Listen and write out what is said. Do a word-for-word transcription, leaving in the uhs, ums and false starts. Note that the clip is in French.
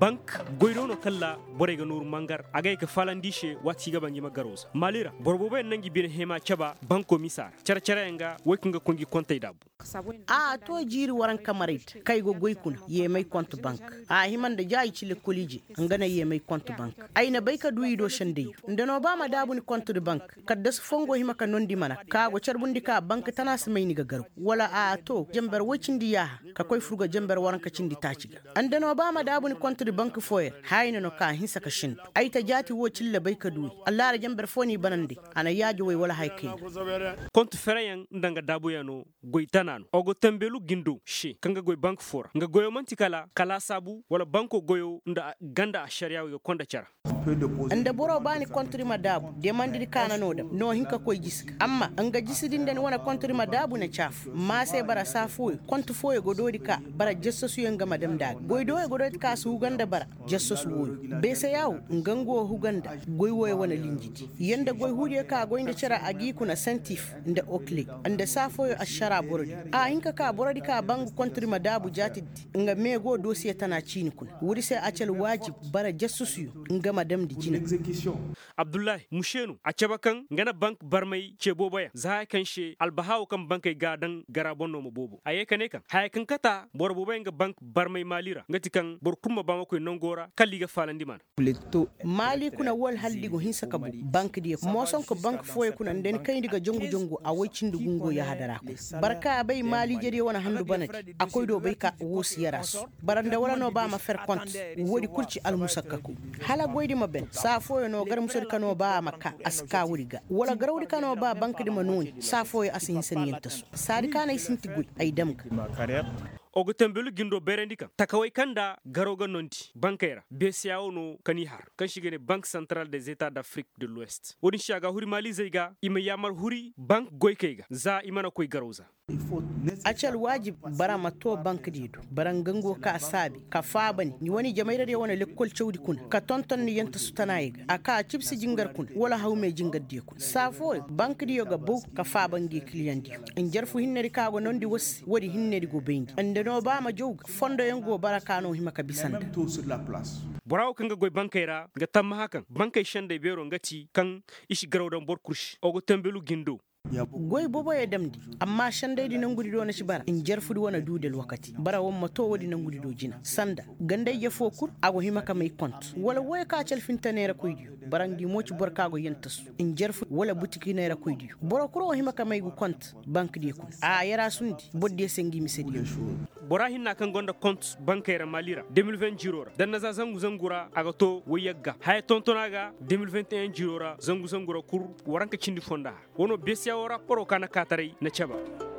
bank goyno no kala borega nur mangar agay ka falandishe wati ga bangi magarosa malira borbo ben nangi bin hema chaba banko misar cara cara nga wakinga kongi konta dabu a to jiri waran kamarit kai go goy kun ye mai compte bank a himan da jayi ci le koliji ngana ye mai compte bank aina bai ka duyi do shande ndano ba ma dabu ni compte de bank kadda su fongo hima ka nondi mana ka go charbundi ka bank tana su mai ni ga garu wala a to jambar wacin diya ka koy furga jambar waran ka cindi taciga andano ba ma dabu ni compte de bank foyer hayna no ka hinsa ka shin ai ta jati wo cilla bai ka duyi Allah ra jambar foni banande ana yaji wai wala haykai compte ferayan ndanga dabu yano goitana ogo tembelu gindo shi kanga goy bank fora nga goyo mantikala kala sabu wala banko goyo nda ganda sharia yo konda cara anda boro bani kontri madabu de mandiri kana nodam no hinka koy giska amma anga gisidin den wana kontri madabu na chaf ma sai bara safu kontu foye gododi ka bara jessosu yanga madam da goy do gododi ka su ganda bara jessosu woy be sai yawo ngango huganda goy woy wana linjiti yanda goy hude ka goynde cara agi kuna sentif nda okle anda safo ashara borodi a hinka ka borodi ka bangu kontri madabu jati nga mego dossier tana chini kun wuri sai acel wajib bara jessosu nga madam di jina Abdullahi mushenu a cabakan ngana bank barmai ce bobaya za kan she albahaw kan bankai gadan garabonno mo bobo aye kane kan hay kan kata bor bobay nga bank barmai malira ngati kan bor kuma ba mako nongora kalliga falandi man mali kuna wol haldigo hinsa kabu bank di mo son ko bank foye kuna den kay diga jongu jongu a waycin dugungo ya hadara ko barka bay mali jeri wona handu banati akoy do bay ka wosi yaras baranda wala no ba ma fer compte wodi kurci al musakkaku hala goydi maben sa foye no gar musor kano ba makka aska wuriga wala garawdi kano ba bank di manoni sa foye asin sen yentas sadi kana isinti guy ay damka ogo tembelu gindo berendika takawai kanda garoga nonti bankaira besiao no kani har kan shigene banque centrale des états d'Afrique de l'Ouest woni shaga huri mali zeiga ima yamar huri bank goykeiga za imana koy garoza acal wajib bara mato bank dido barangango ka sabi ka fabani ni woni jamaira de wona lekkol cewdi kun ka tonton ni yenta sutanayiga aka chipsi jingar kun wala hawme jingar de kun safo bank diyo ga bu ka fabangi client diyo en jarfu hinneri kago nondi wos wodi hinneri go bendi no ba ma jog fondo yango barakano himaka bisanda boraw kanga goy bankaira ga tamma hakan bankay shande bero ngati kan ishi garawdan bor kurshi ogo tembelu gindo goy bobo ya damdi amma shandai di nangudi do na shi bara in jarfudi wana dudel wakati bara won mato wadi nangudi do jina sanda gandai ya fokur ago himaka mai kont wala woy ka chal fintanera koydi barangi moci borkago yentas in jarfu wala butiki nera koydi boro kuro himaka mai gu kont bank di ko a yara sundi bodde sengi misedi bora hinna kan gonda compte bancaire malira deux mille vingt jirora dan naza zangu zangura aga to woyagga hay tontonaga deux mille vingt et un jirora zangu zangura kur waranka cindi fonda wono besiya wora poro kana katarai na chaba